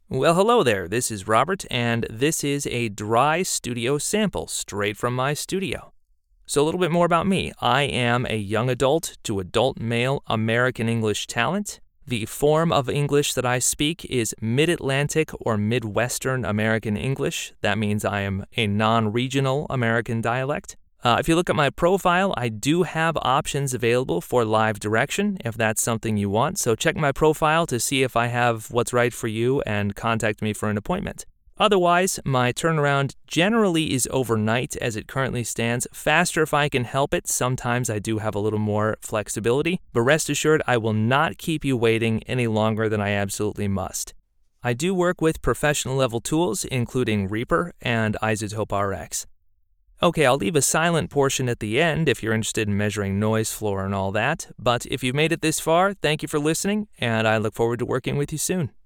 Well, hello there. This is Robert, and this is a dry studio sample straight from my studio. So, a little bit more about me. I am a young adult to adult male American English talent. The form of English that I speak is Mid-Atlantic or Midwestern American English. That means I am a non-regional American dialect. If you look at my profile, I do have options available for live direction if that's something you want. So check my profile to see if I have what's right for you and contact me for an appointment. Otherwise, my turnaround generally is overnight as it currently stands. Faster if I can help it. Sometimes I do have a little more flexibility, but rest assured I will not keep you waiting any longer than I absolutely must. I do work with professional level tools including Reaper and iZotope RX. Okay, I'll leave a silent portion at the end if you're interested in measuring noise floor and all that, but if you've made it this far, thank you for listening, and I look forward to working with you soon.